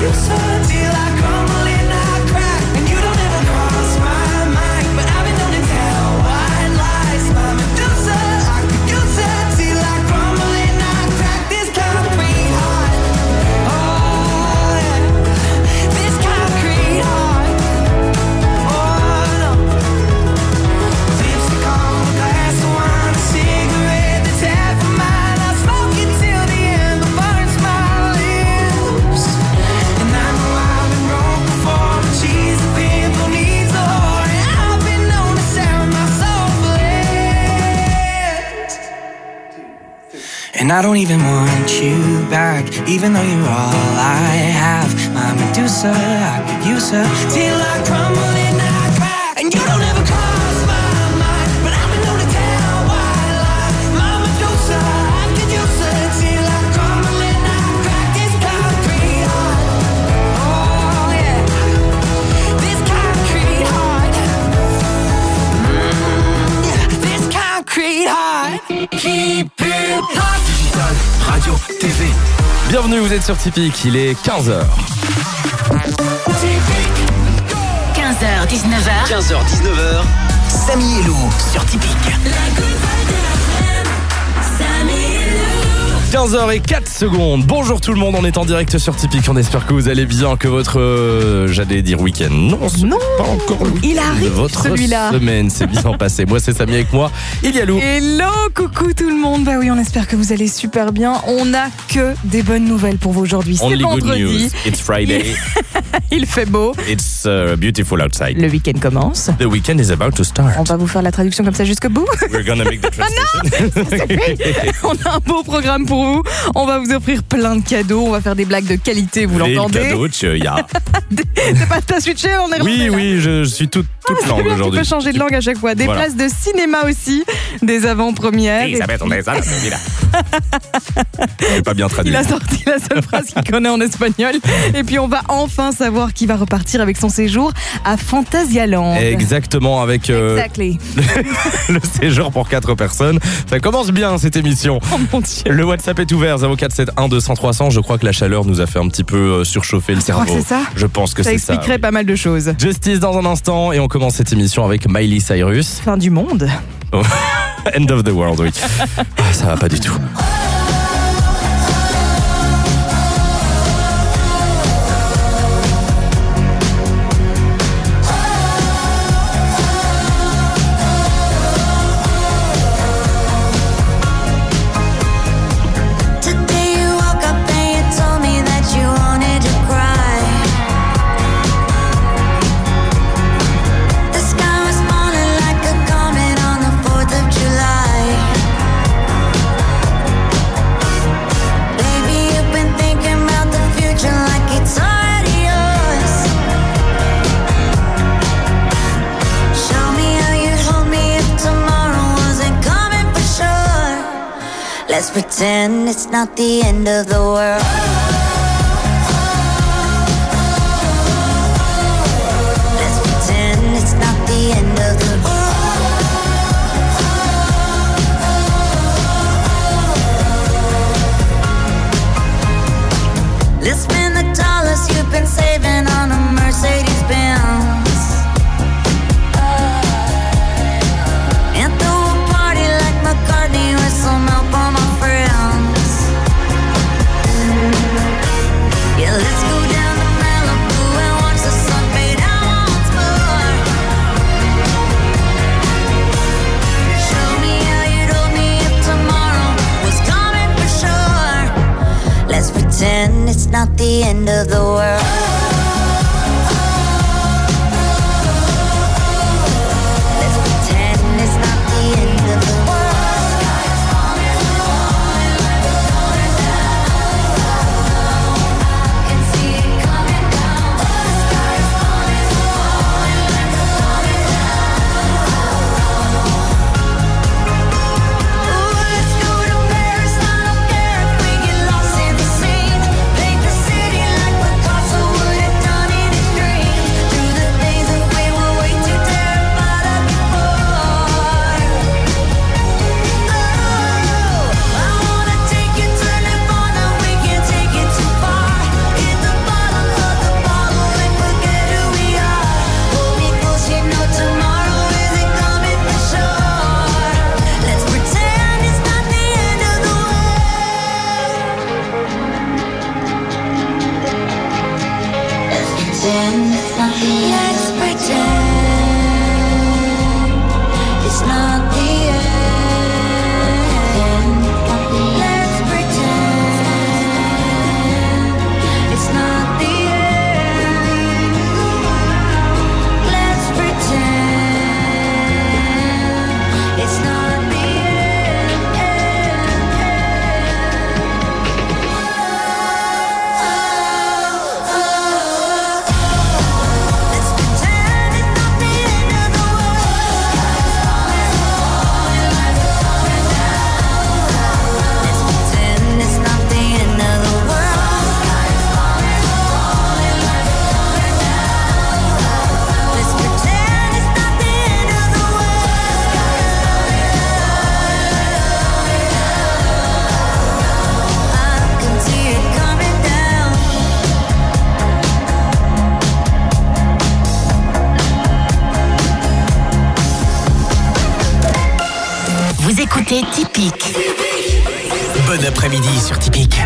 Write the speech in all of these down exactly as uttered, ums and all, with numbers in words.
Medusa till I crumble and I crack. And you don't ever cross my mind, but I've been known to tell white lies. My Medusa, I could use her till I crumble and I crack. This concrete heart, oh yeah, this concrete heart, oh no. Lipstick on a glass of wine, a cigarette that's half a mile. I smoke it till the end, but burns my lips. And I know I've been wrong before, but she's a pimple needs a whore, and I've been known to sell my soul for less. And I don't even want you back, even though you're all I have. My Medusa, I could use her till I crumble and I crack. And you don't ever cross my mind, but I've been known to tell white lies. My Medusa, I could use her till I crumble and I crack. This concrete heart, oh yeah, this concrete heart, mm, yeah, this concrete heart. Keep it hot. Digital, radio, T V. Bienvenue, vous êtes sur Typique, il est quinze heures. quinze heures dix-neuf heures. quinze heures dix-neuf heures. Samy et Lou sur Typique. quinze heures zéro quatre secondes. Bonjour tout le monde, on est en direct sur Typique. On espère que vous allez bien, que votre, euh, j'allais dire week-end. Non, c'est Non, pas encore le week-end. il arrive, votre celui-là. semaine s'est bien passée. Moi, c'est Samy avec moi. Il y a Lou. Hello, coucou tout le monde. Bah oui, on espère que vous allez super bien. On n'a que des bonnes nouvelles pour vous aujourd'hui. C'est Only good vendredi. news. It's Friday. Il fait beau. It's uh, beautiful outside. Le week-end commence. The weekend is about to start. On va vous faire la traduction comme ça jusqu'au bout. We're gonna make the translation. On a un beau programme pour vous. On va vous offrir plein de cadeaux. On va faire des blagues de qualité, vous Et le l'entendez. cadeau, tu- y a- C'est pas t'as switché, on est Oui, remonté, là. oui, je suis toute, toute C'est langue bien, aujourd'hui. tu peux changer de langue à chaque fois. Des Voilà. places de cinéma aussi, des avant-premières. Et Elisabeth, on est ça, celui-là. J'ai pas bien traduit. il a sorti la seule phrase qu'il connaît en espagnol. Et puis on va enfin savoir qui va repartir avec son séjour à Phantasialand. Exactement, avec euh, Exactly. le séjour pour quatre personnes. Ça commence bien cette émission. Oh mon Dieu. Le WhatsApp est ouvert, zéro quatre sept un deux cents trois cents. Je crois que la chaleur nous a fait un petit peu euh, surchauffer le cerveau. crois que c'est ça Je pense que Ça c'est ça. expliquerait pas mal de choses. Justice dans un instant et on commence cette émission avec Miley Cyrus. Fin du monde. End of the world, oui. Ah, ça va pas du tout. Today you woke up and you told me that you wanted to cry. The sky was falling like a comet on the fourth of July. Baby, you've been thinking about the future like it's already yours. Show me how you'd hold me if tomorrow wasn't coming for sure. Let's pretend it's not the end of the world. Let's pretend it's not the end of the world. Let's spend the dollars you've been saving on a Mercedes Benz. And throw a party like McCartney with some help on my friends. Yeah, let's go down to Malibu and watch the sun fade out once more. Show me how you'd hold me if tomorrow was coming for sure. Let's pretend it's not the end of the world. Let's pretend it's not the end of the world. Sky is falling, falling like a falling down. I can see it coming down. The sky is falling, falling like a falling down. Ooh, let's go to Paris. I don't care if we get lost in the scene. Paint the city like Picasso would pretend it's not the end. Let's pretend it's not the end. Let's pretend it's not the end. Let's pretend it's not the Vous écoutez Typique. Bon après-midi sur Typique.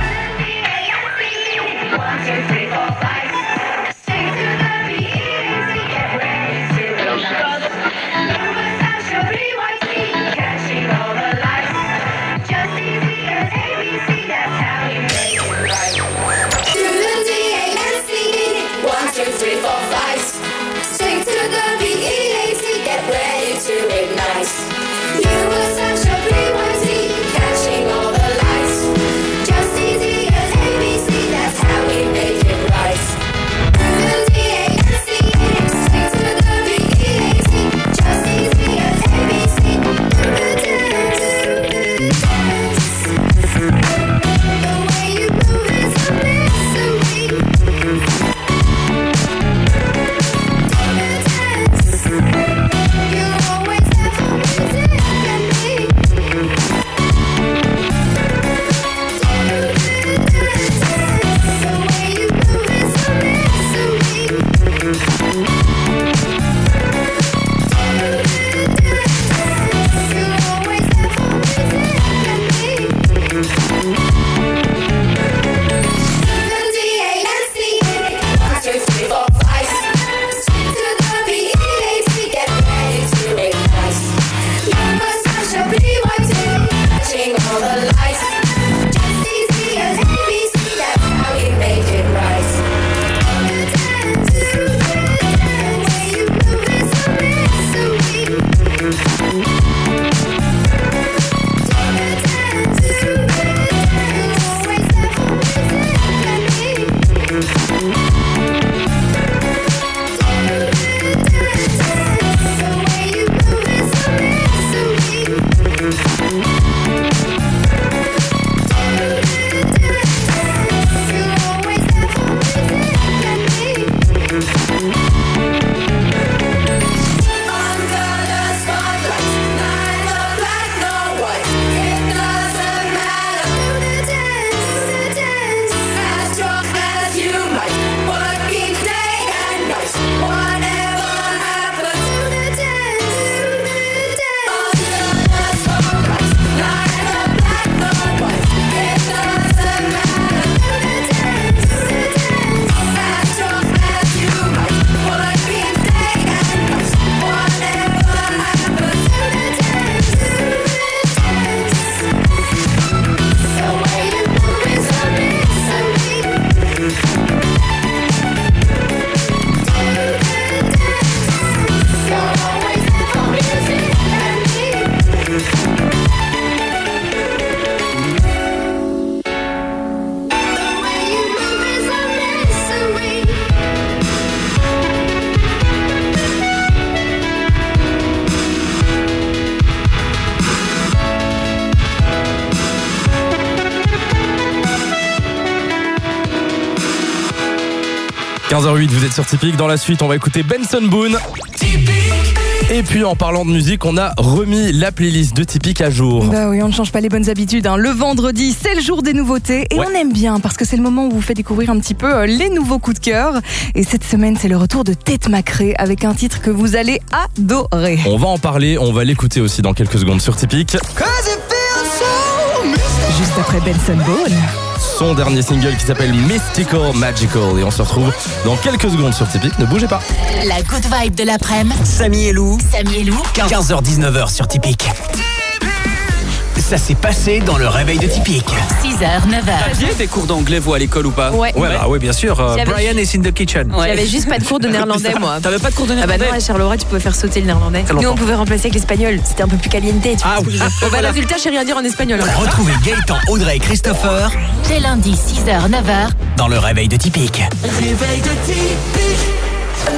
quinze heures huit, vous êtes sur Typique. Dans la suite, on va écouter Benson Boone. Et puis en parlant de musique, on a remis la playlist de Typique à jour. Bah oui, on ne change pas les bonnes habitudes. Hein. Le vendredi, c'est le jour des nouveautés et ouais. on aime bien parce que c'est le moment où on vous fait découvrir un petit peu les nouveaux coups de cœur. Et cette semaine, c'est le retour de Tate McRae avec un titre que vous allez adorer. On va en parler, on va l'écouter aussi dans quelques secondes sur Typique. Juste après Benson Boone. son dernier single qui s'appelle Mystical Magical. Et on se retrouve dans quelques secondes sur Tipeee. Ne bougez pas. La good vibe de l'après-midi. Samy et Lou, Samy et Lou. quinze heures dix-neuf heures sur Tipeee. Ça s'est passé dans le réveil de Tipeee. six heures, neuf heures. T'aviez des cours d'anglais, vous, à l'école ou pas? Ouais. Ouais, bah, ouais, bien sûr. euh, J'avais- Brian is in the kitchen. J'avais juste pas de cours de néerlandais, moi. T'avais pas de cours de Ah bah néerlandais? non, à Charleroi, tu pouvais faire sauter le néerlandais. Très Nous, longtemps. on pouvait remplacer avec l'espagnol. C'était un peu plus caliente. Tu vois Ah ce que oui. je veux dire. Bon, bah, Voilà. résultat, je sais rien dire en espagnol. Retrouvez Gaëtan, Audrey et Christopher Tous les lundis, six heures, neuf heures. dans le réveil de Tipeee. Réveil de Tipeee.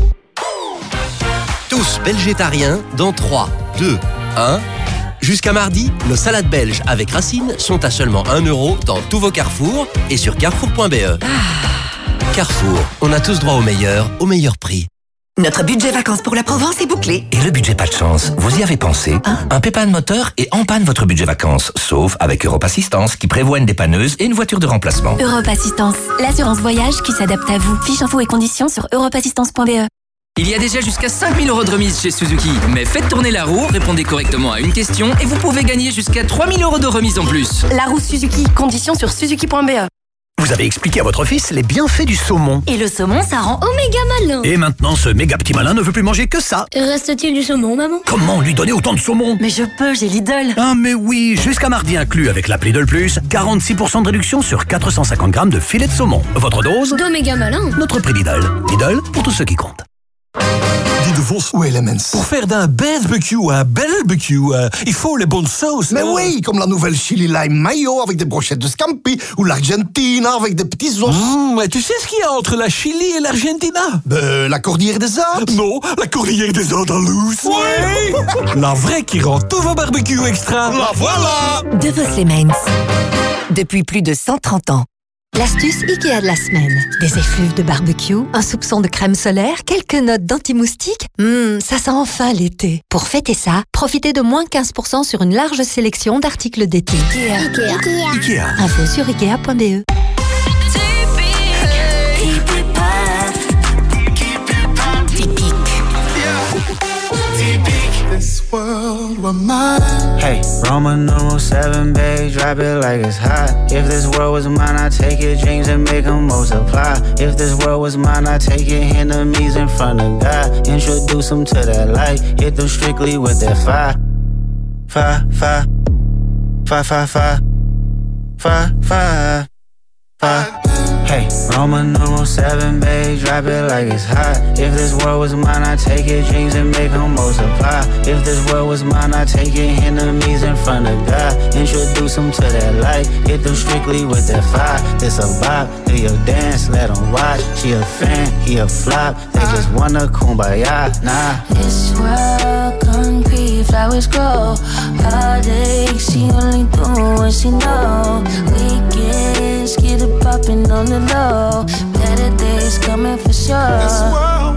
Tous végétariens dans trois, deux, un. Jusqu'à mardi, nos salades belges avec racines sont à seulement un euro dans tous vos carrefours et sur carrefour point b e. Carrefour, on a tous droit au meilleur, au meilleur prix. Notre budget vacances pour la Provence est bouclé. Et le budget pas de chance, vous y avez pensé? Un pépin de moteur et en panne votre budget vacances. Sauf avec Europe Assistance qui prévoit une dépanneuse et une voiture de remplacement. Europe Assistance, l'assurance voyage qui s'adapte à vous. Fiche info et conditions sur europe assistance point b e. Il y a déjà jusqu'à cinq mille euros de remise chez Suzuki. Mais faites tourner la roue, répondez correctement à une question et vous pouvez gagner jusqu'à trois mille euros de remise en plus. La roue Suzuki, conditions sur suzuki point b e. Vous avez expliqué à votre fils les bienfaits du saumon. Et le saumon, ça rend Oméga malin. Et maintenant, ce méga petit malin ne veut plus manger que ça. Reste-t-il du saumon, maman? Comment lui donner autant de saumon? Mais je peux, j'ai Lidl. Ah mais oui, jusqu'à mardi inclus avec l'appli Lidl Plus, quarante-six pour cent de réduction sur quatre cent cinquante grammes de filet de saumon. Votre dose? D'Oméga malin. Notre prix Lidl. Lidl pour tous ceux qui comptent. Dis de vos ou Elements. Pour faire d'un barbecue à un barbecue, euh, il faut les bonnes sauces. Mais oui, comme la nouvelle chili lime mayo avec des brochettes de scampi ou l'Argentina avec des petits os. Mmh, mais tu sais ce qu'il y a entre la Chili et l'Argentina? Ben, la cordillère des Alpes. Non, la cordillère des Andalouses. Oui. La vraie qui rend tous vos barbecues extra. La voilà. De vos Elements. Depuis plus de cent trente ans. L'astuce Ikea de la semaine. Des effluves de barbecue, un soupçon de crème solaire, quelques notes d'anti-moustique. Hum, ça sent enfin l'été. Pour fêter ça, profitez de moins quinze pour cent sur une large sélection d'articles d'été. Ikea. Ikea. Ikea. Info sur ikea point b e. This world were mine. Hey, Roman numeral seven, babe, drop it like it's hot. If this world was mine, I'd take your dreams and make them multiply. If this world was mine, I'd take your enemies in front of God. Introduce them to that light, hit them strictly with that fire. Fire, fire, fire, fire, fire, fire, fire, fire. Hey, Roman numeral seven, babe, drop it like it's hot. If this world was mine, I'd take your dreams and make them multiply. If this world was mine, I'd take your enemies in front of God. Introduce them to that light, hit them strictly with that fire. This a bop, do your dance, let them watch. She a fan, he a flop, they just wanna kumbaya, nah. This world concrete, flowers grow. Heartache, she only do what she know. Weekends, get it poppin' on the low. Better days coming for sure. This world,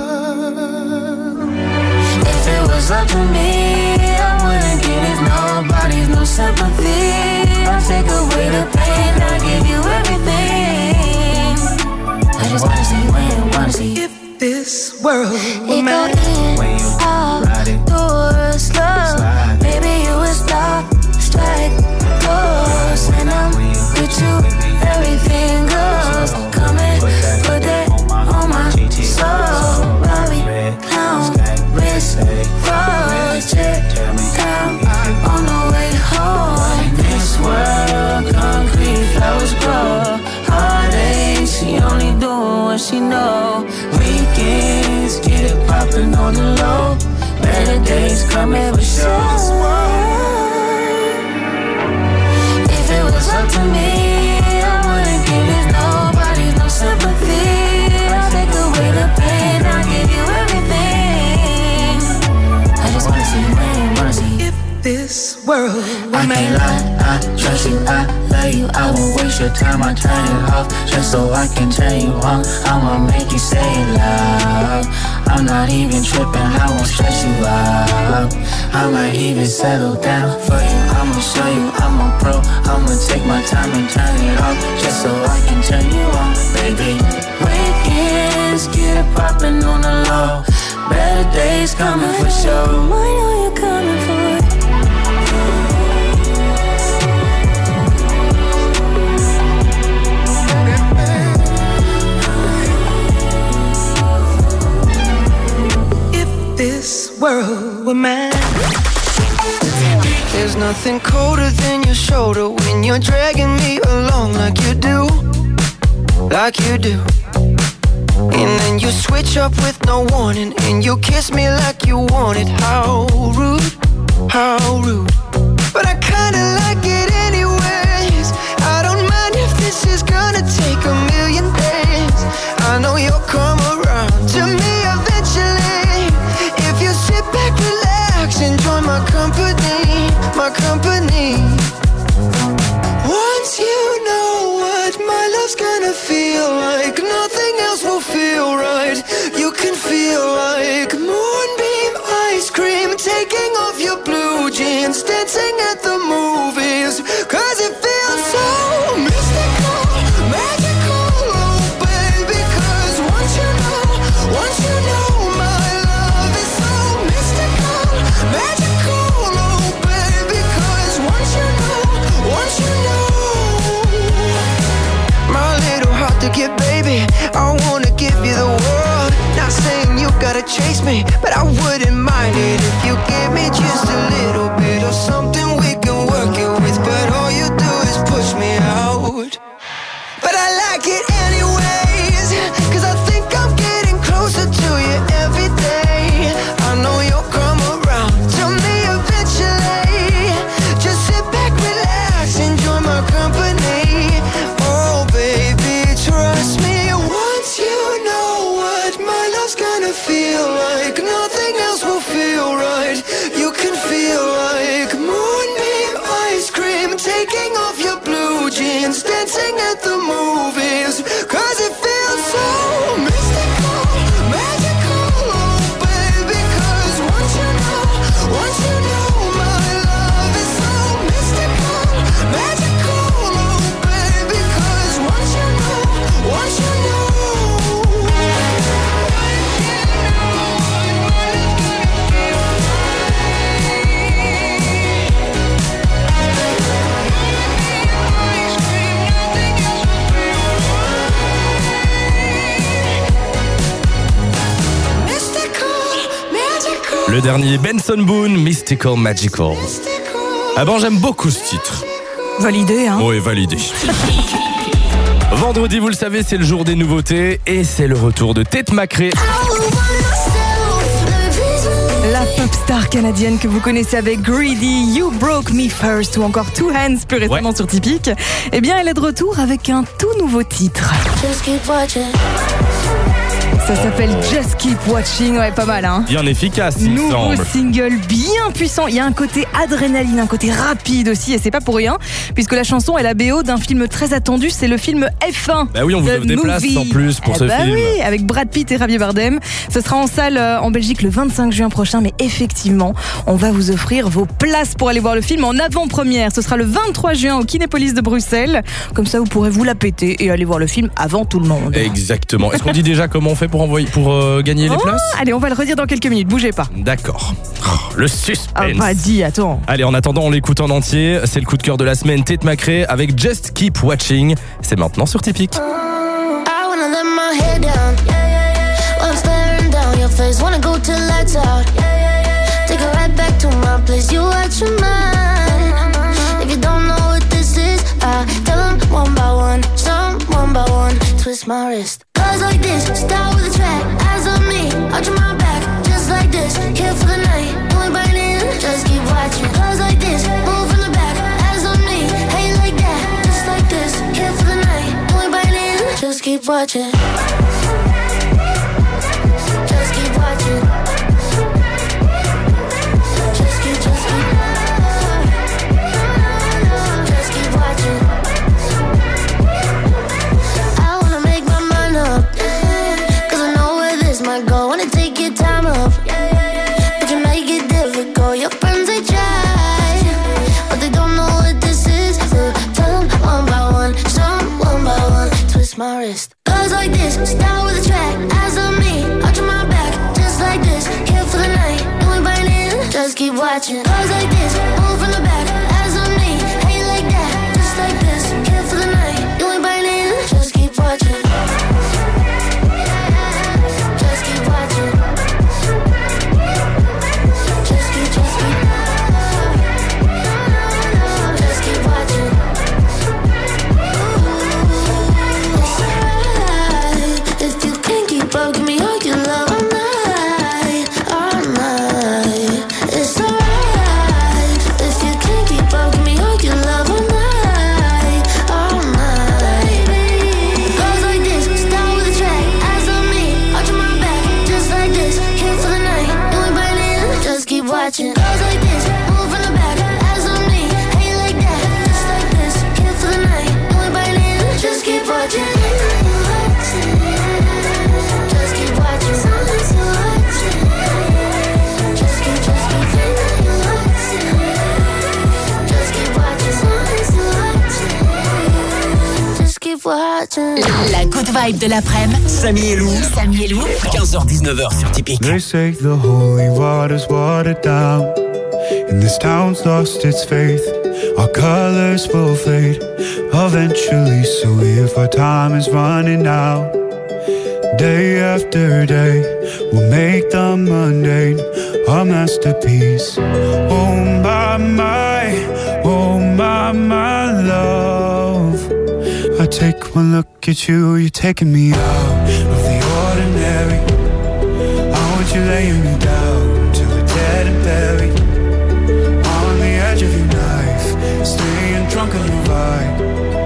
if it was up to me, I wouldn't give it nobody's no sympathy. I'll take away the pain, I'll give you everything. I just wanna see when, wanna see if this world were it go in, out, do slow. Baby, you would stop, strike, close, and I'm with you. Everything goes. Come and put that on my soul. Bobby, clown, wrist, froze, check down on the way home. This world, concrete flowers grow. Heartache, she only doing what she know. Weekends, get it poppin' on the low. Better days coming for sure. If it was up to me, sympathy, I'll take away the pain, I'll give you everything. I just wanna see you win, wanna see if this world were I can't lie, I trust you, I love you. I won't waste your time, I turn it off just so I can turn you on. I'ma make you say it loud. I'm not even tripping, I won't stress you out. I might even settle down for you. I'ma show you I'm a pro. I'ma take my time and turn it off just so I can turn you on, baby. weekends, get it poppin' on the low. Better days coming for sure. I know you're coming for world were mine. There's nothing colder than your shoulder when you're dragging me along like you do, like you do. And then you switch up with no warning, and you kiss me like you want it. How rude, how rude. But I kinda like it anyways. I don't mind if this is gonna take a million days. I know you'll come around to me eventually. If you sit back, relax, enjoy my company, my company. Once you know what my love's gonna feel like, nothing else will feel right. You can feel like moonbeam ice cream, taking off your blue jeans, dancing at the movies, cause it feels so mystical, magical, oh baby. Cause once you know, once you know my love is so mystical, magical, oh baby. Cause once you know, once you know, my little heart to get, baby, I wanna give you the world. Not saying you gotta chase me, but I wouldn't mind it if you give me just a little bit of something we can work it with. But all you do is push me out. But I like it anyways, cause I think I'm getting closer to you every day. I know you'll come around to me eventually. Just sit back, relax, enjoy my company. Oh baby, trust me. Once you know what my love's gonna feel like, nothing else will feel right. You can feel like moonbeam ice cream, taking off your blue jeans, dancing at the movies, cause it feels so mystical, magical, oh baby. Cause once you know, once you know my love is so mystical, magical, oh baby. Cause once you know, once you know. Le dernier, Benson Boone, Mystical Magical. Ah bon, j'aime beaucoup ce titre. Validé, hein. Oui, validé. Vendredi, vous le savez, c'est le jour des nouveautés et c'est le retour de Tate McRae. La pop star canadienne que vous connaissez avec Greedy, You Broke Me First ou encore Two Hands plus récemment ouais. sur Typique. Eh bien, elle est de retour avec un tout nouveau titre. Ça s'appelle Just Keep Watching, ouais, pas mal, hein. Bien efficace, il Nouveau me semble. single bien puissant. Il y a un côté adrénaline, un côté rapide aussi, et c'est pas pour rien, puisque la chanson est la B O d'un film très attendu, c'est le film F un. Bah oui, on vous offre des places en plus pour eh ce bah film. Oui, avec Brad Pitt et Javier Bardem. Ce sera en salle en Belgique le vingt-cinq juin prochain, mais effectivement, on va vous offrir vos places pour aller voir le film en avant-première. Ce sera le vingt-trois juin au Kinépolis de Bruxelles. Comme ça, vous pourrez vous la péter et aller voir le film avant tout le monde. Exactement. Est-ce qu'on dit déjà comment on fait pour envoyer, pour euh, gagner les oh, places? Allez, on va le redire dans quelques minutes. Bougez pas. D'accord. Oh, le suspense. Ah, pas dit, attends. Allez, en attendant, on l'écoute en entier. C'est le coup de cœur de la semaine, Tate McRae avec Just Keep Watching. C'est maintenant sur Typique. I wanna let my head down, yeah, yeah, yeah. While I'm staring down your face, wanna go till lights out, yeah, yeah, yeah. Take it right back to my place, you watch your mind. If you don't know what this is, I tell them one by one, some one by one, twist my wrist. Cause like this, start with a track, eyes on me, arch my back, just like this, here for the night, only biting, just keep watching. Cause like this, move from the back, eyes on me, hey like that, just like this, here for the night, only biting, just keep watching. Just keep watching. Just keep, just keep. Just keep watching. I wanna make my mind up, cause I know where this might go. Wanna take your time up, but you make it difficult. Your friends they try, but they don't know what this is. So tell them one by one, some one by one, twist my wrist. Cause like this, start with a track, eyes on me, arch my back, just like this, here for the night, and we biting, just keep watching. Cause like this, move from the back, eyes on me, hey like that, just like this, here for the night, and we biting, just keep watching. Just keep watching. Vibe de l'après-midi. Samy et Lou. Samy et Lou. quinze heures dix-neuf heures sur Typique. They say the holy water's watered down, and this town's lost its faith. Our colors will fade eventually, so if our time is running out, day after day, we'll make the mundane a masterpiece. Oh my, my, oh my, my love. I take one look at you, you're taking me out of the ordinary. I want you laying me down till we're dead and buried, on the edge of your knife, staying drunk on your vibe.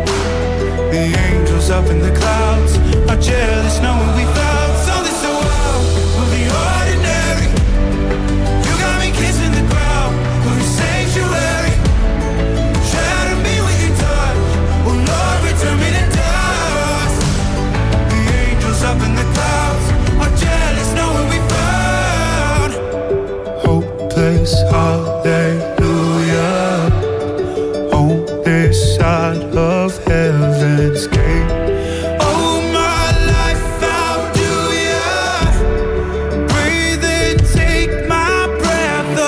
The angels up in the clouds are jealous knowing we found something so out of the ordinary. You got me kissing the ground of your sanctuary. Shatter me with your touch, oh Lord, return me to dust. The angels up in the clouds are jealous knowing we found hopeless hallelujah on this side of heaven's gate. Oh my life, how do ya breathe and take my breath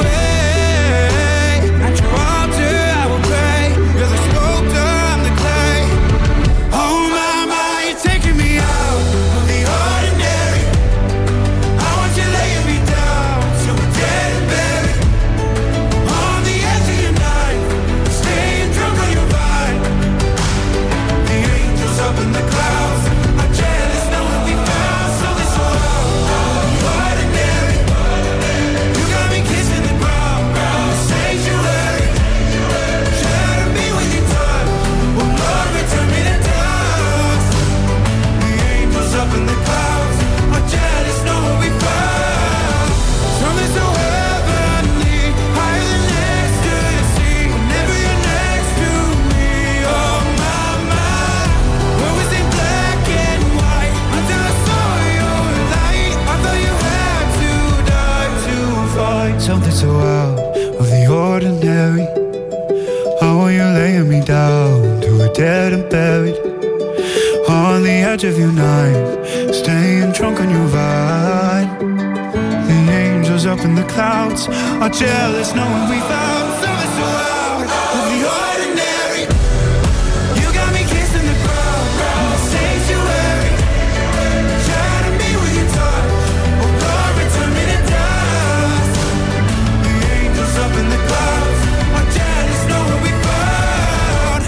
away? At your altar I will pray. You're the sculptor, I'm the clay. Oh my, my, you're taking me out of the ordinary. I want you laying me down till we're dead and buried, on the edge of your knife, staying drunk on your vine. The angels up in the clouds are jealous knowing we found something so out of the ordinary. You got me kissing the ground in the sanctuary. Shatter me with your touch, oh Lord, return me to dust. The angels up in the clouds are jealous knowing we found something so heavenly, higher than ecstasy. Whenever you're next to me, oh my, my. Where was it black and white until I saw your light? I thought you had to die to find something so out of the ordinary. How are you laying me down to a dead and buried, on the edge of your knife, staying drunk on your vine. The angels up in the clouds are jealous knowing we found something so out of the ordinary. You got me kissing the ground in the sanctuary. Shatter me with your touch, oh Lord, return me to dust. The angels up in the clouds are jealous knowing we found.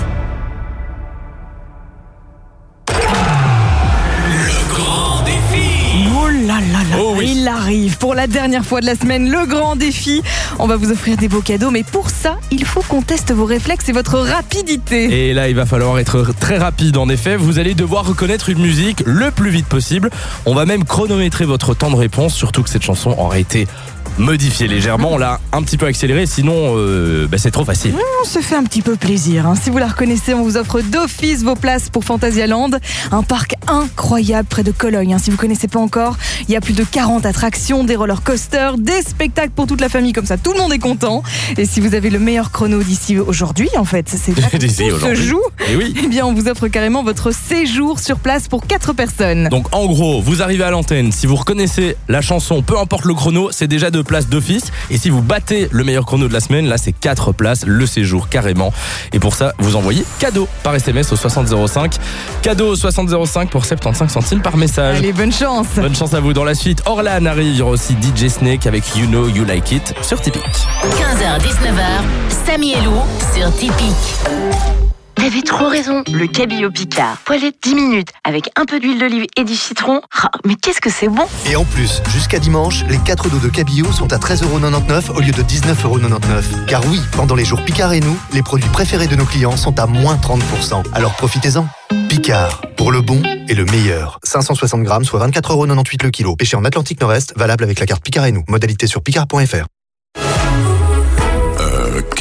Le grand défi. Oh là là là, Oh oui. il arrive pour la dernière fois de la semaine, le grand défi. On va vous offrir des beaux cadeaux, mais pour ça, il faut qu'on teste vos réflexes et votre rapidité. Et là, il va falloir être très rapide. En effet, vous allez devoir reconnaître une musique le plus vite possible. On va même chronométrer votre temps de réponse, surtout que cette chanson aurait été modifiée légèrement. On l'a un petit peu accélérée, sinon euh, bah, c'est trop facile. On se fait un petit peu plaisir, hein. Si vous la reconnaissez, on vous offre d'office vos places pour Phantasialand, un parc incroyable près de Cologne, hein. Si vous connaissez pas encore, il y a plus de quarante attractions, des roller coasters, des spectacles pour toute la famille, comme ça tout le monde est content. Et si vous avez le meilleur chrono d'ici aujourd'hui, en fait, c'est là que D'ici tout se aujourd'hui. joue. Et oui. Eh bien, on vous offre carrément votre séjour sur place pour quatre personnes. Donc en gros, vous arrivez à l'antenne, si vous reconnaissez la chanson, peu importe le chrono, c'est déjà deux places d'office. Et si vous battez le meilleur chrono de la semaine, là c'est quatre places, le séjour carrément. Et pour ça, vous envoyez cadeau par S M S au soixante zéro cinq. Cadeau au soixante zéro cinq pour soixante-quinze centimes par message. Allez, bonne chance. Bonne chance à vous. Dans la suite, Orlan arrive, il y aura aussi D J Snake avec You Know You Like It sur Typique. quinze heures dix-neuf heures, Samy et Lou sur Typique. T'avais trop raison, le cabillaud Picard. Poêlé dix minutes avec un peu d'huile d'olive et du citron. Ah, mais qu'est-ce que c'est bon! Et en plus, jusqu'à dimanche, les quatre dos de cabillaud sont à treize euros quatre-vingt-dix-neuf au lieu de dix-neuf euros quatre-vingt-dix-neuf. Car oui, pendant les jours Picard et nous, les produits préférés de nos clients sont à moins trente pour cent. Alors profitez-en. Picard, pour le bon et le meilleur. cinq cent soixante grammes, soit vingt-quatre euros quatre-vingt-dix-huit le kilo. Pêché en Atlantique Nord-Est, valable avec la carte Picard et nous. Modalité sur picard point f r. Euh,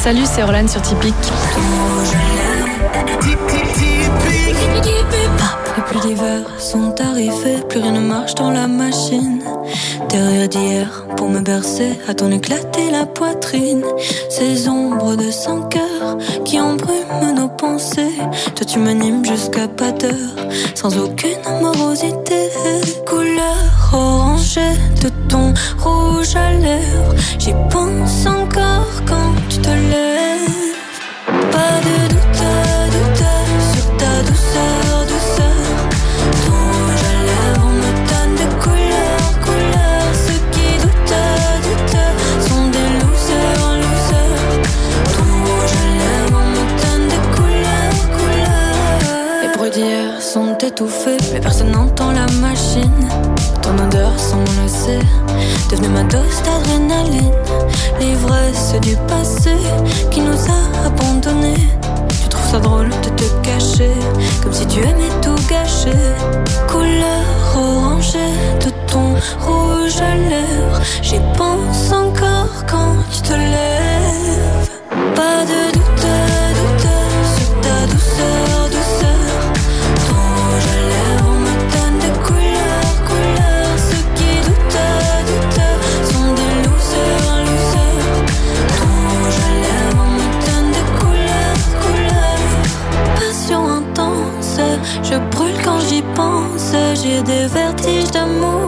salut, c'est Orlan sur Typique. Les pluies d'hiver sont arrivées, plus rien ne marche dans la machine. Derrière d'hier, pour me bercer, à t'en éclater la poitrine. Ces ombres de sang cœur qui embrument nos pensées. Toi tu m'animes jusqu'à pas d'heure, sans aucune morosité. Couleur orangée de ton rouge à lèvres, j'y pense encore quand tu te lèves. Pas de doute, doute sur ta douceur, douceur. Ton rouge à lèvres me donne des couleurs, couleurs. Ceux qui doutent, doutent sont des losers, losers. Ton rouge à lèvres me donne des couleurs, couleurs. Les bruits d'hier sont étouffés, plus personne n'entend la machine. Ton odeur sans le sait, devenue ma dose d'adrénaline. L'ivresse du passé qui nous a abandonnés. Tu trouves ça drôle de te cacher, comme si tu aimais tout gâcher. Couleur orangée de ton rouge à lèvres, j'y pense encore quand tu te lèves. Pas de doute, doute sur ta douceur, douceur. Ton rouge à lèvres me donne des couleurs, couleurs. Ceux qui doutent, doutent sont des losers, losers. Ton rouge à lèvres me donne des couleurs, couleurs. Passion intense, je brûle quand j'y pense. J'ai des vertiges d'amour.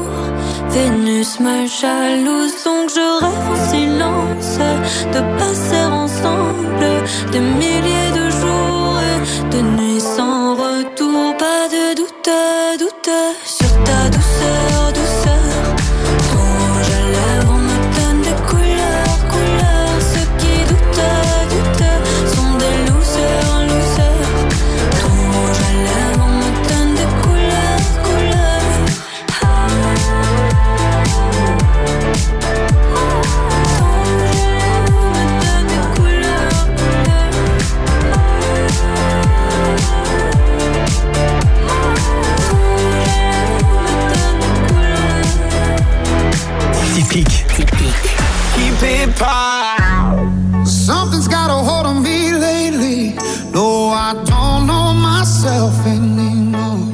Vénus me jalouse, donc je rêve en silence de passer ensemble des milliers de jours et de nuits sans retour. Pas de doute, doute sur ta douceur, douceur. Ton rouge à lèvres me donne des couleurs, couleurs. Ceux qui doutent, doutent sont des losers, losers. Ton rouge à lèvres me donne des couleurs, couleurs. Ah. Typique. Keep it pie. Something's got a hold on me lately. No, I don't know myself anymore.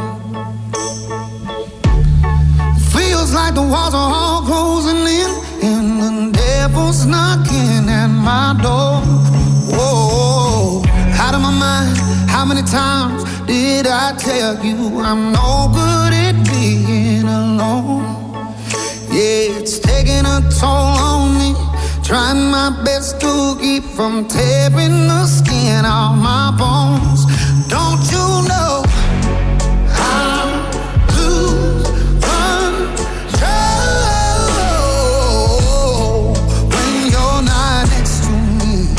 Feels like the walls are all closing in, and the devil's knocking at my door. Whoa, out of my mind. How many times did I tell you I'm no good at being alone? Yeah, it's taking a toll on me. Trying my best to keep from tearing the skin off my bones. Don't you know I lose control when you're not next to me?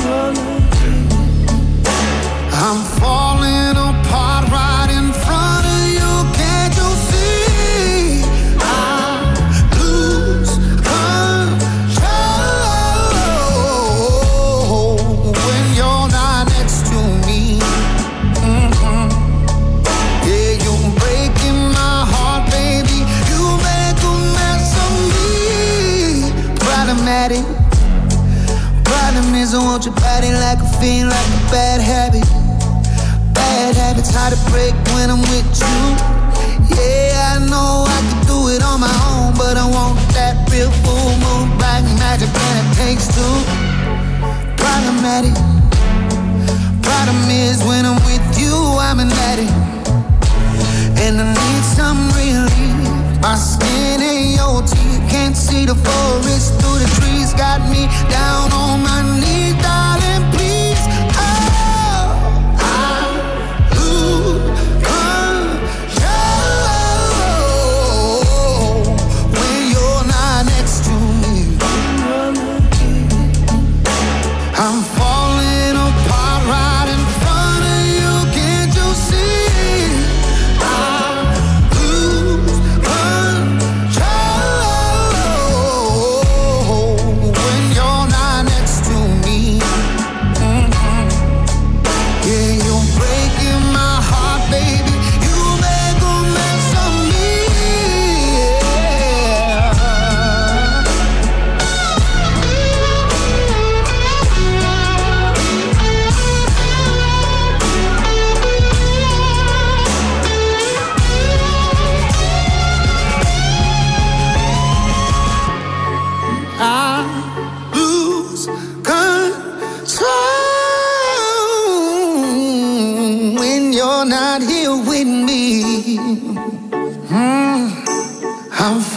I'm falling apart right in front of you. Can't you see? I lose control when you're not next to me. Mm-hmm. Yeah, you're breaking my heart, baby. You make a mess of me. Problematic. Problem is I want your body like a fiend, like a bad habit. Bad habits hard to break when I'm with you. Yeah, I know I can do it on my own, but I want that real full moon black magic, and it takes two. Problematic. Problem is when I'm with you, I'm an addict, and I need some relief. My skin ain't your teeth, can't see the forest through the trees. Got me down on my knees, darling, please. I'm falling apart right in front of you. Can't you see? I lose control when you're not next to me.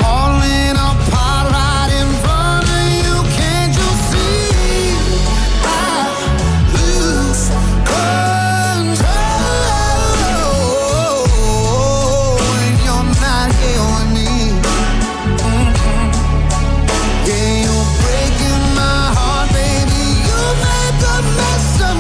falling apart right in front of you. Can't you see? I lose control when you're not here with me. Mm-hmm. Yeah, you're breaking my heart, baby. You make a mess of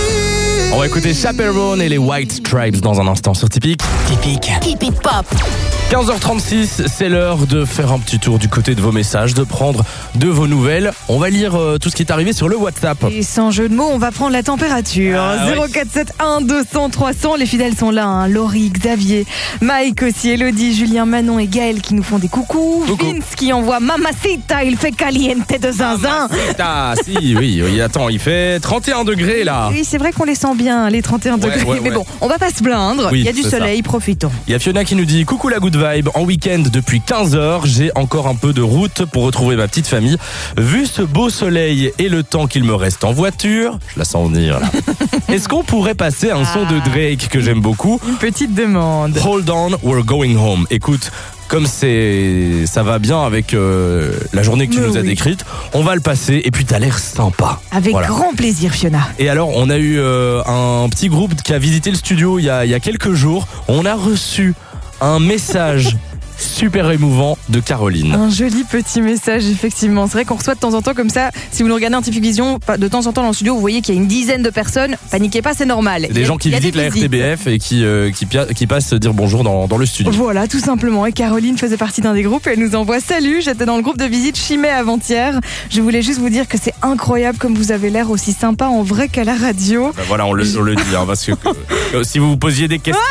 me. On va écouter Chaperone et les White Stripes dans un instant sur Typique. Typique. Keep it pop. quinze heures trente-six, c'est l'heure de faire un petit tour du côté de vos messages, de prendre de vos nouvelles. On va lire euh, tout ce qui est arrivé sur le WhatsApp. Et sans jeu de mots, on va prendre la température. Ah, zéro quatre sept un deux cents trois cents, les fidèles sont là. Hein. Laurie, Xavier, Mike aussi, Elodie, Julien, Manon et Gaël qui nous font des coucous. Coucou. Vince qui envoie Mamacita, il fait caliente de zinzin. Ah si, oui, oui, attends, il fait trente et un degrés là. Oui, c'est vrai qu'on les sent bien, les trente et un Ouais, degrés. ouais, Mais ouais. bon, on va pas se plaindre. Oui, il y a du c'est soleil, ça. profitons. Il y a Fiona qui nous dit coucou la good vibe, en week-end depuis quinze heures, j'ai encore un peu de route pour retrouver ma petite famille. Vu ce beau soleil et le temps qu'il me reste en voiture, je la sens venir là. Est-ce qu'on pourrait passer un son de Drake que j'aime beaucoup? Une petite demande. Hold on, we're going home. Écoute, comme c'est, ça va bien avec euh, la journée que tu Mais nous as oui. décrite, on va le passer et puis t'as l'air sympa. Avec Voilà. grand plaisir, Fiona. Et alors, on a eu euh, un petit groupe qui a visité le studio il y a, il y a quelques jours. On a reçu un message super émouvant de Caroline. Un joli petit message, effectivement. C'est vrai qu'on reçoit de temps en temps comme ça. Si vous nous regardez en Typique Vision, de temps en temps dans le studio, vous voyez qu'il y a une dizaine de personnes. Paniquez pas, c'est normal. C'est des gens qui Il y a visitent des la R visites. T B F et qui, euh, qui, pia- qui passent dire bonjour dans, dans le studio. Voilà, tout simplement. Et Caroline faisait partie d'un des groupes et elle nous envoie salut. J'étais dans le groupe de visite Chimay avant-hier. Je voulais juste vous dire que c'est incroyable comme vous avez l'air aussi sympa en vrai qu'à la radio. Ben voilà, on le, on le dit, hein, parce que euh, si vous vous posiez des questions,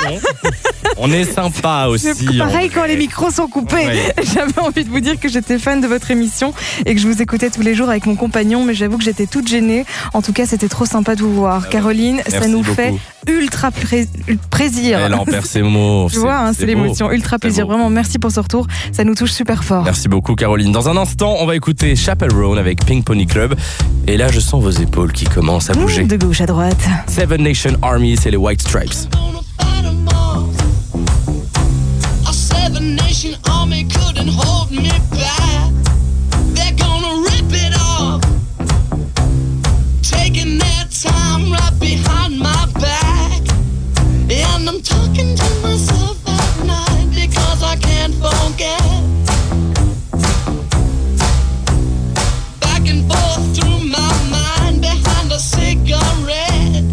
on est sympa aussi. C'est pareil en quand vrai. les micros sont coupés. Ouais. J'avais envie de vous dire que j'étais fan de votre émission et que je vous écoutais tous les jours avec mon compagnon, mais j'avoue que j'étais toute gênée. En tout cas, c'était trop sympa de vous voir. Caroline, ça Merci nous beaucoup. fait ultra pré- plaisir. Elle en perd ses mots. Tu vois, hein, c'est beau. l'émotion. Ultra plaisir. beau. Vraiment, merci pour ce retour. Ça nous touche super fort. Merci beaucoup Caroline. Dans un instant, on va écouter Chaperone avec Pink Pony Club. Et là, je sens vos épaules qui commencent à bouger. De gauche à droite. Seven Nation Army, c'est les White Stripes. A seven nation army couldn't hold me back. They're gonna rip it off, taking their time right behind my back. And I'm talking to myself at night because I can't forget. Back and forth through my mind behind a cigarette.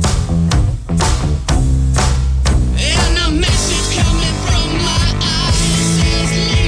And a message coming from my eyes says, leave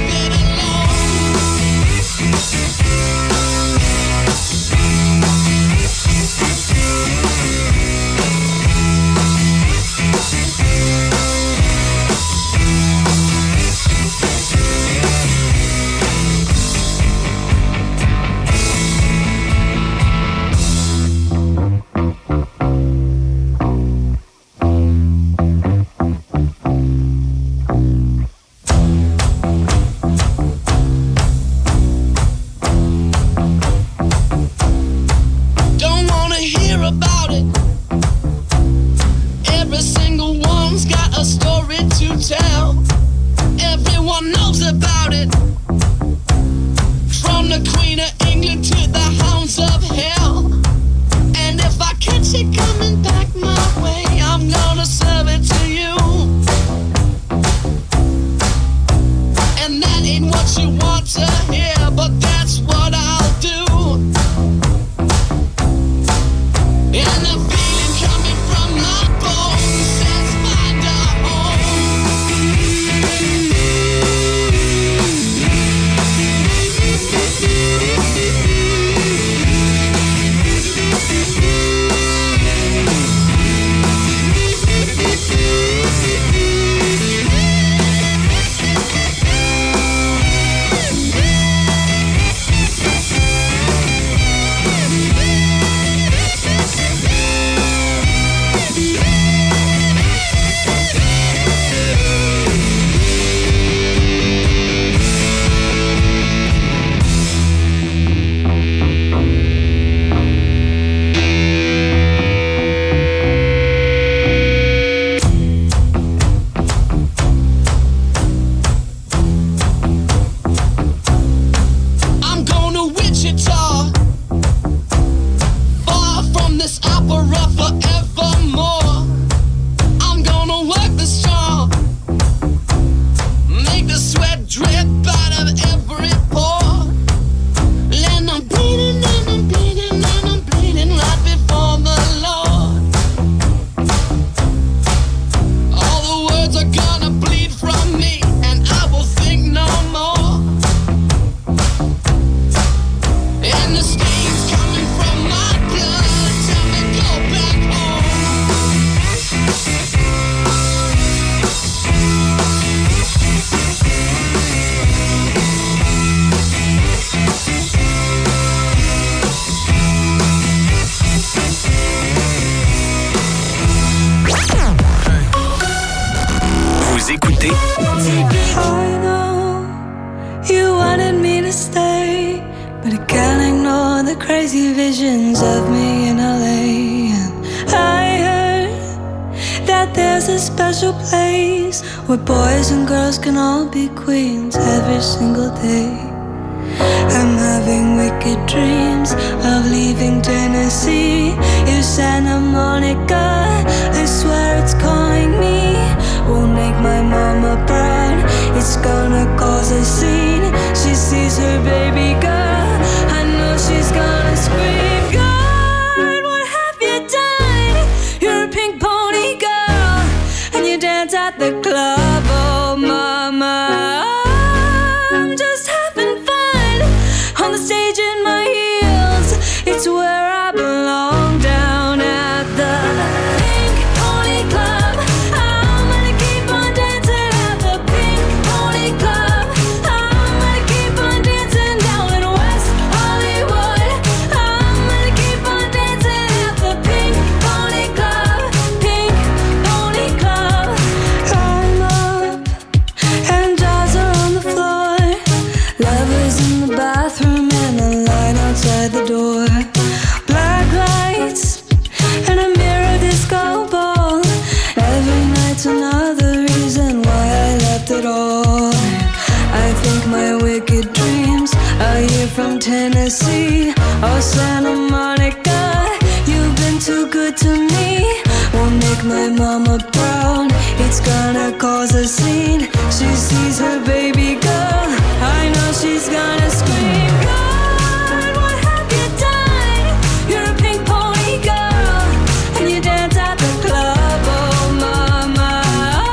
wanted me to stay, but I can't ignore the crazy visions of me in L A. And I heard that there's a special place where boys and girls can all be queens every single day. I'm having wicked dreams of leaving Tennessee. If Santa Monica, I swear it's calling me. Won't make my mama proud, it's gonna cause a scene. She sees her baby girl, I know she's gonna scream. God, what have you done? You're a pink pony girl, and you dance at the club. Oh mama, I'm just having fun on the stage in my heels. It's where I belong, down at the Pink Pony Club. I'm gonna keep on dancing at the Pink Pony Club. I'm gonna keep on dancing down in West Hollywood. I'm gonna keep on dancing at the Pink Pony Club. Pink Pony Club. I'm up and dolls are on the floor. Lovers in the bathroom and a line outside the door. Black lights and a mirror disco ball. Every night's another reason why I left it all. I think my wicked dreams are here from Tennessee. Oh Santa Monica, you've been too good to me. Won't make my mama proud, it's gonna cause a scene. She sees her baby girl, I know she's gonna scream. God, what have you done? You're a pink pony girl, and you dance at the club. Oh mama,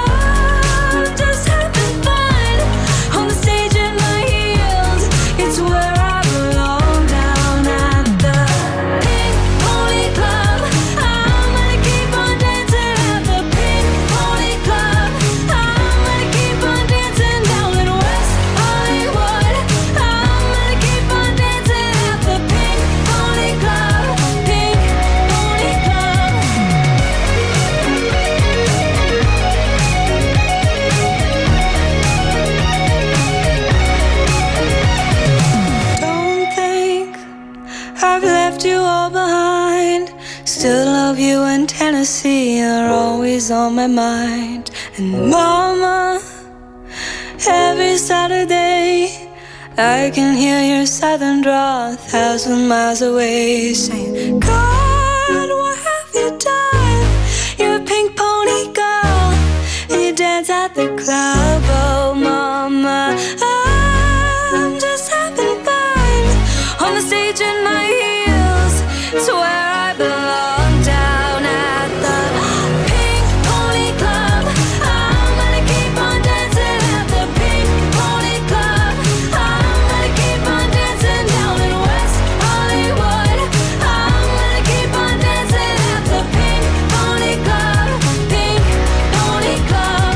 I'm just having fun on the stage in my heels. It's where I belong, down at the Pink Pony Club. I'm gonna keep on dancing at the Pink Pony Club. I'm gonna keep on dancing down in West Hollywood. I'm gonna keep on dancing at the Pink Pony Club. Pink Pony Club. Don't think I've left you all behind. Still love you, and Tennessee are always on my mind. And mama, every Saturday I can hear your southern drawl a thousand miles away, saying, God, what have you done? You're a pink pony girl, and you dance at the club. Oh mama, I'm just having fun on the stage in my heels. It's where I belong, down at the Pink Pony Club. I'm gonna keep on dancing at the Pink Pony Club. I'm gonna keep on dancing down in West Hollywood. I'm gonna keep on dancing at the Pink Pony Club. Pink Pony Club.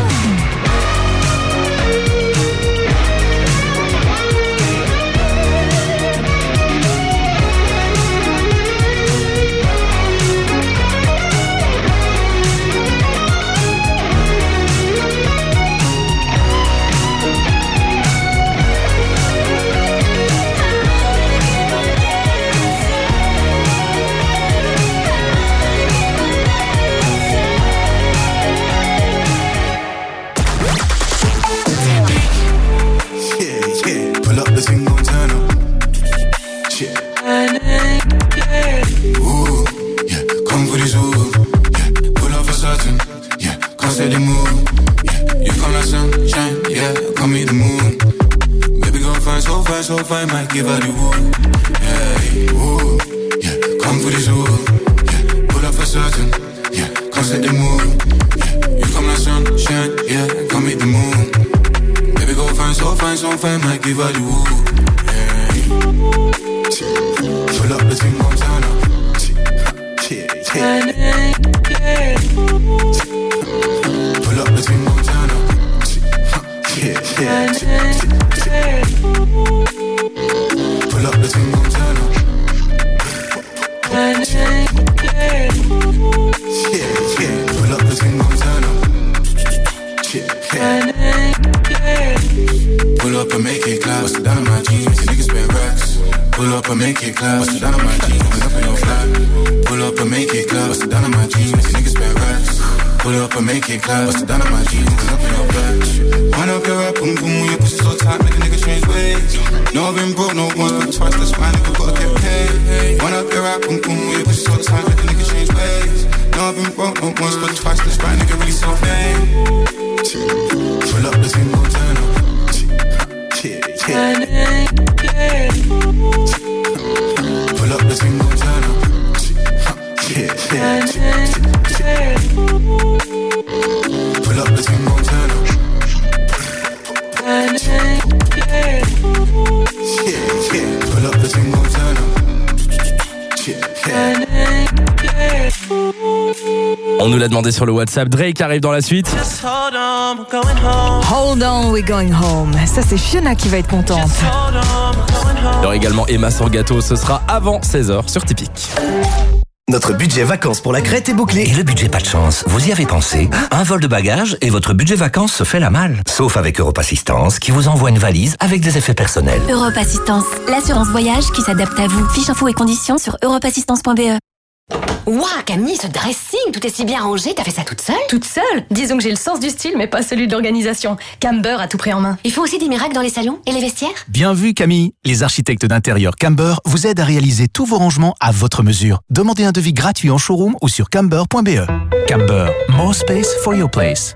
Yeah, yeah. Pull up the thing, gon' turn up. Shit. Ooh, yeah. Come for this ooh. Yeah. Pull up for certain. Yeah. Can't say the move. Yeah. You come like sunshine. Yeah. Come meet the moon. Baby girl fine, so fine, so fine. Might give her the woo. Yeah. Ooh, yeah. Come for this ooh. Yeah. Pull up for certain. Yeah. Can't say the move. Yeah. You come like sunshine. Yeah. Come meet the moon. Baby go fine, so fine, so fine, might give her the woo. Yeah. Pull up the thing, gon' turn up. Yeah, yeah. Pull up the thing, gon' turn up. Yeah, yeah. Pull up the thing, gon' turn up. Yeah, yeah. Pull up the thing, gon' turn up. Yeah, yeah. Pull up and make it clap. Bust it down on my jeans, make niggas spend racks. Pull up and make it clap. Bust it down on my jeans, pull up in your flat. Pull up and make it clap. Bust it down on my jeans, make niggas spend racks. Pull up and make it clap. Bust it down on my jeans, pull up in your flat. Wind up your rap, boom boom, your pussy so tight, make a nigga change ways. No, I've been broke, no once, but twice, that's why nigga gotta get paid. Wind up your rap, boom boom, your pussy so tight, make a nigga change ways. No, I've been broke, no once, but twice, that's why nigga really self-made. Pull up, let's go turn up. Yeah, yeah. Pull up, let's go turn up. Yeah, yeah. Pull up, let's go turn up. Yeah, yeah. Pull up, let's go turn up. Yeah, yeah. On nous l'a demandé sur le WhatsApp. Drake arrive dans la suite. Hold on, we're going home. Ça, c'est Fiona qui va être contente. Il y aura également Emma sans gâteau. Ce sera avant seize heures sur Typique. Notre budget vacances pour la Crète est bouclé. Et le budget pas de chance, vous y avez pensé? Un vol de bagages et votre budget vacances se fait la malle. Sauf avec Europe Assistance qui vous envoie une valise avec des effets personnels. Europe Assistance, l'assurance voyage qui s'adapte à vous. Fiche infos et conditions sur europe assistance point b e. Ouah, Camille, ce dressing, tout est si bien rangé, t'as fait ça toute seule? Toute seule? Disons que j'ai le sens du style, mais pas celui de l'organisation. Camber a tout pris en main. Il faut aussi des miracles dans les salons et les vestiaires? Bien vu, Camille. Les architectes d'intérieur Camber vous aident à réaliser tous vos rangements à votre mesure. Demandez un devis gratuit en showroom ou sur camber point b e. Camber, more space for your place.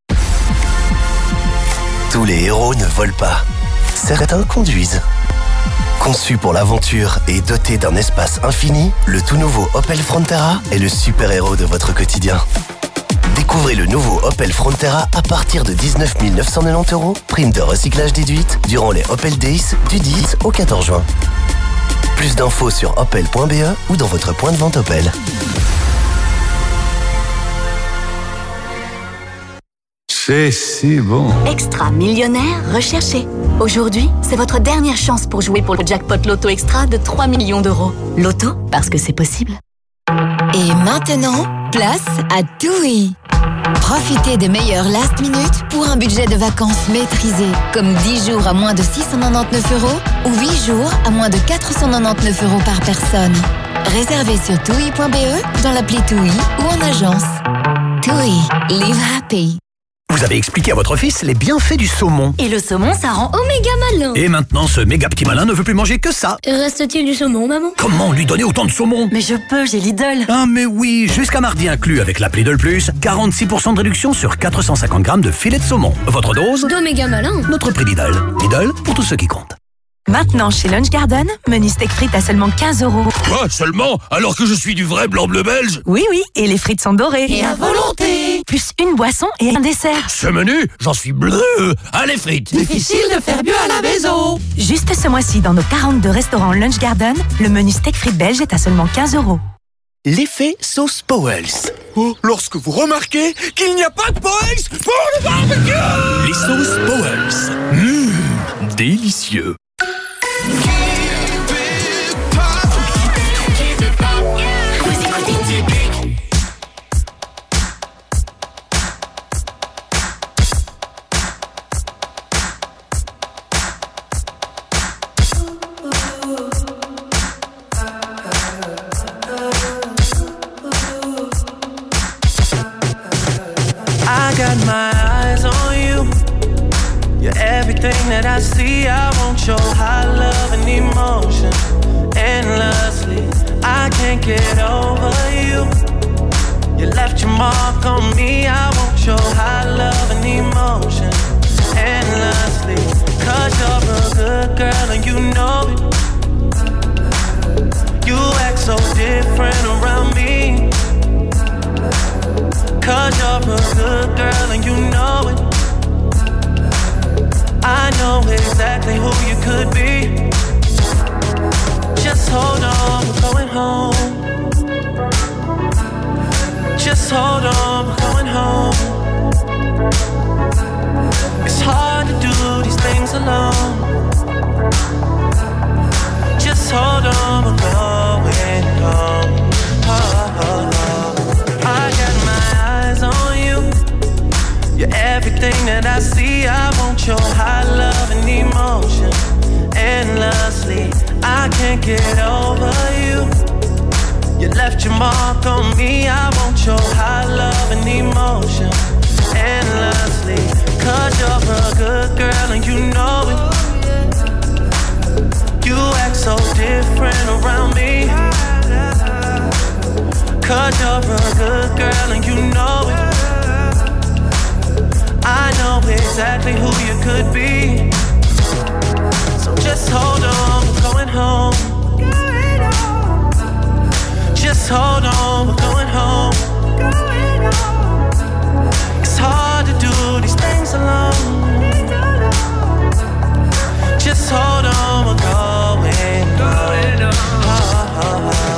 Tous les héros ne volent pas. Certains conduisent. Conçu pour l'aventure et doté d'un espace infini, le tout nouveau Opel Frontera est le super-héros de votre quotidien. Découvrez le nouveau Opel Frontera à partir de dix-neuf mille neuf cent quatre-vingt-dix euros, prime de recyclage déduite, durant les Opel Days du dix au quatorze juin. Plus d'infos sur opel point b e ou dans votre point de vente Opel. C'est si bon. Extra millionnaire recherché. Aujourd'hui, c'est votre dernière chance pour jouer pour le jackpot Loto Extra de trois millions d'euros. Loto, parce que c'est possible. Et maintenant, place à TUI. Profitez des meilleurs last minute pour un budget de vacances maîtrisé, comme dix jours à moins de six cent quatre-vingt-dix-neuf euros ou huit jours à moins de quatre cent quatre-vingt-dix-neuf euros par personne. Réservez sur tui point b e, dans l'appli TUI ou en agence. TUI, live happy. Vous avez expliqué à votre fils les bienfaits du saumon. Et le saumon, ça rend oméga malin. Et maintenant, ce méga petit malin ne veut plus manger que ça. Reste-t-il du saumon, maman? Comment lui donner autant de saumon? Mais je peux, j'ai Lidl. Ah mais oui, jusqu'à mardi inclus avec l'appli Lidl Plus, quarante-six pour cent de réduction sur quatre cent cinquante grammes de filet de saumon. Votre dose? D'oméga malin. Notre prix Lidl. Lidl, pour tous ceux qui comptent. Maintenant, chez Lunch Garden, menu steak frites à seulement quinze euros. Quoi, seulement? Alors que je suis du vrai blanc bleu belge? Oui, oui, et les frites sont dorées. Et à volonté. Plus une boisson et un dessert. Ce menu, j'en suis bleu. Allez, frites. Difficile de faire mieux à la maison. Juste ce mois-ci, dans nos quarante-deux restaurants Lunch Garden, le menu steak frites belge est à seulement quinze euros. L'effet sauce Powells. Oh, lorsque vous remarquez qu'il n'y a pas de Powells pour le barbecue. Les sauces Powells. Mmh, délicieux. I got my eyes on you. You're everything that I see. I want your high love and emotion endlessly. I can't get over you. You left your mark on me. I want your high love and emotion endlessly. Cause you're a good girl and you know it. You act so different around me. Cause you're a good girl and you know it. I know exactly who you could be. Just hold on, we're going home. Just hold on, we're going home. It's hard to do these things alone. Just hold on, we're going home. Oh, oh, oh. I got my eyes on you. You're everything that I see. I want your high love and emotion. And mark on me. I want your high love and emotion endlessly. Cause you're a good girl and you know it. You act so different around me. Cause you're a good girl and you know it. I know exactly who you could be. So just hold on, we're going home. Just hold on, we're going home. It's hard to do these things alone. Just hold on, we're going home. Oh, oh, oh.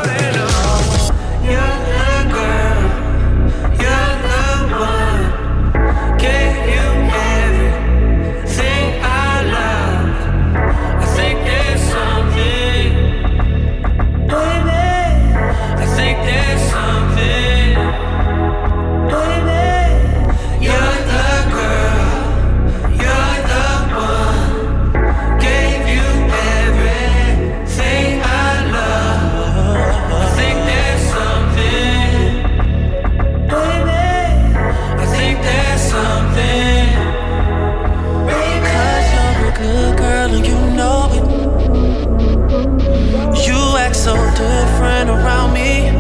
So different around me.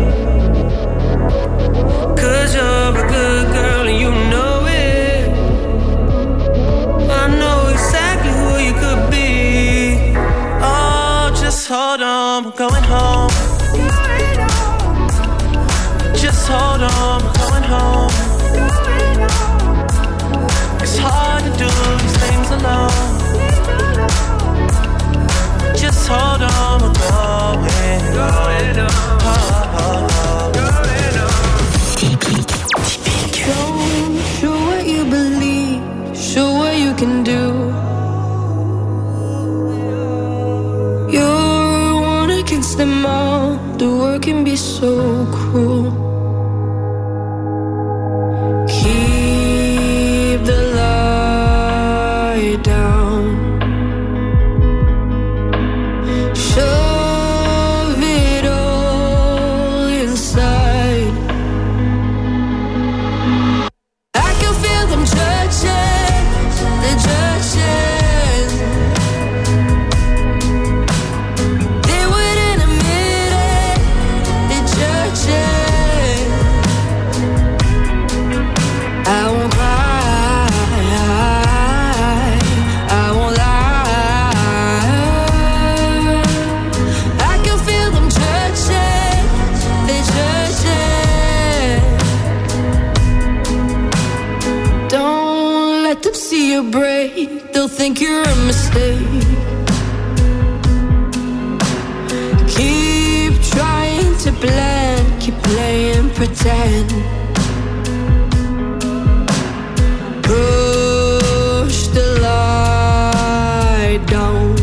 Cause you're a good girl and you know it. I know exactly who you could be. Oh, just hold on, we're going home. Just hold on, we're going home. It's hard to do these things alone. Just hold on, we're going home. Oh, oh, oh. Don't show what you believe, show what you can do. You're one against them all, the world can be so cruel. Keep the light down. Shove it all inside. I can feel them judging, they're judging. They wouldn't admit it, they're judging. I won't cry, I won't lie. Let them see you break, they'll think you're a mistake. Keep trying to blend, keep playing pretend. Push the light down.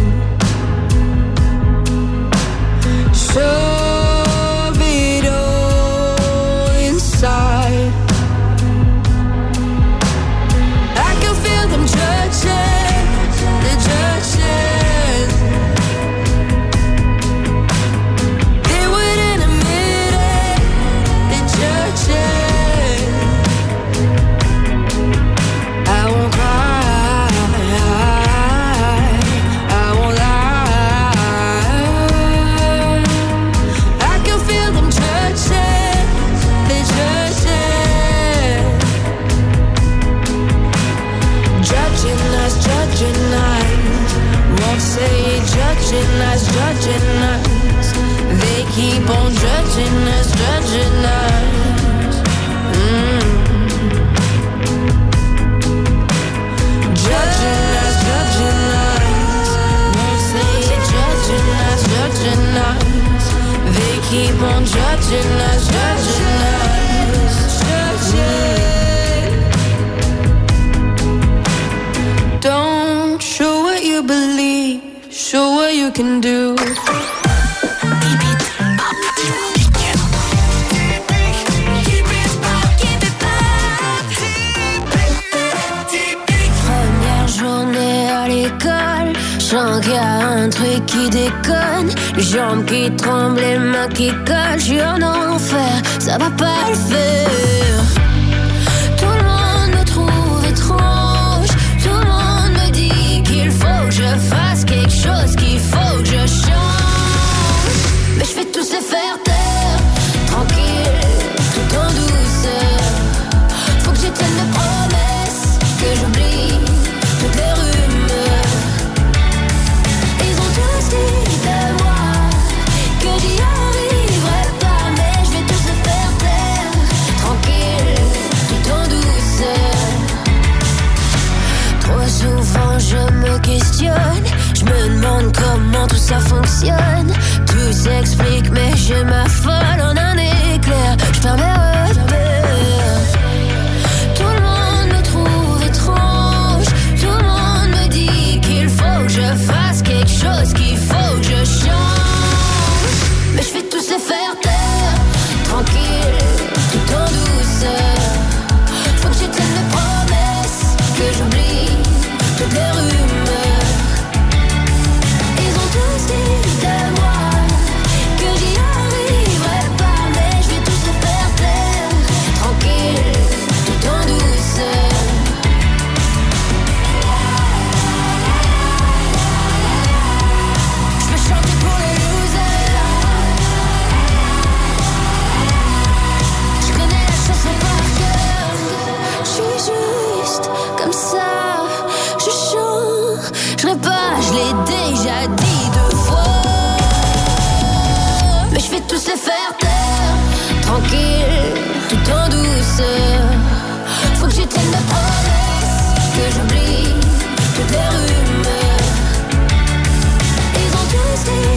Shove it all inside. Judging us, judging us. They keep on judging us, judging us. Mm. Judging us, judging us. Won't say it, judging us, judging us. They keep on judging us, judging us. Judging. Don't show what you believe. Show what you can do. Première journée à l'école, sens qu'il y a un truc qui déconne. Les jambes qui tremblent, les mains qui collent. Je suis en enfer, ça va pas le faire. Tout le monde me trouve étrange. Tout le monde me dit qu'il faut que je fasse quelque chose, qu'il faut que je change. Mais je fais tous les faire taire, tranquille, tout en douceur. Faut que j'étienne mes promesses, que j'oublie toutes les rumeurs. Ils ont tous dit de moi que j'y arriverai pas, mais je vais tous les faire taire, tranquille, tout en douceur. Trop souvent je me questionne, je me demande comment tout ça fonctionne. Tout s'explique mais je m'affole en un éclair. Je perds mes repères. Tout le monde me trouve étrange. Tout le monde me dit qu'il faut que je fasse quelque chose, qu'il faut que je change. Mais je vais tous les faire taire, tranquille, tout en douceur. Faut que j'étienne mes promesses, que j'oublie toutes les rumeurs. Ils ont tous dit de moi que j'y arriverai pas, mais je vais tous les faire taire, tranquille, tout en douceur. Je vais chanter pour les losers. Je connais la chanson par cœur. Je suis juste comme ça. Je changerai pas, je l'ai déjà dit deux fois. Mais je vais tous les faire taire, tranquille, tout en douceur. Faut que j'étienne mes promesses, que j'oublie toutes les rumeurs.